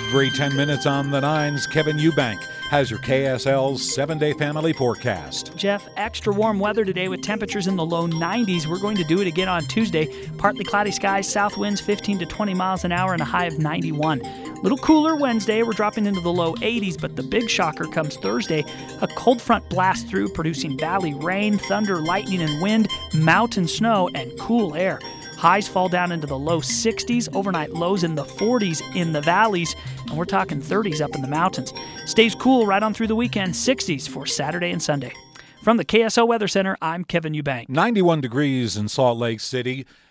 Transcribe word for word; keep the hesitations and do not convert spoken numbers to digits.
Every ten minutes on the nines, Kevin Eubank has your K S L's seven-day family forecast. Jeff, extra warm weather today with temperatures in the low nineties. We're going to do it again on Tuesday. Partly cloudy skies, south winds fifteen to twenty miles an hour, and a high of ninety-one. A little cooler Wednesday. We're dropping into the low eighties, but the big shocker comes Thursday. A cold front blasts through, producing valley rain, thunder, lightning, and wind, mountain snow, and cool air. Highs fall down into the low sixties, overnight lows in the forties in the valleys, and we're talking thirties up in the mountains. Stays cool right on through the weekend, sixties for Saturday and Sunday. From the K S L Weather Center, I'm Kevin Eubank. ninety-one degrees in Salt Lake City.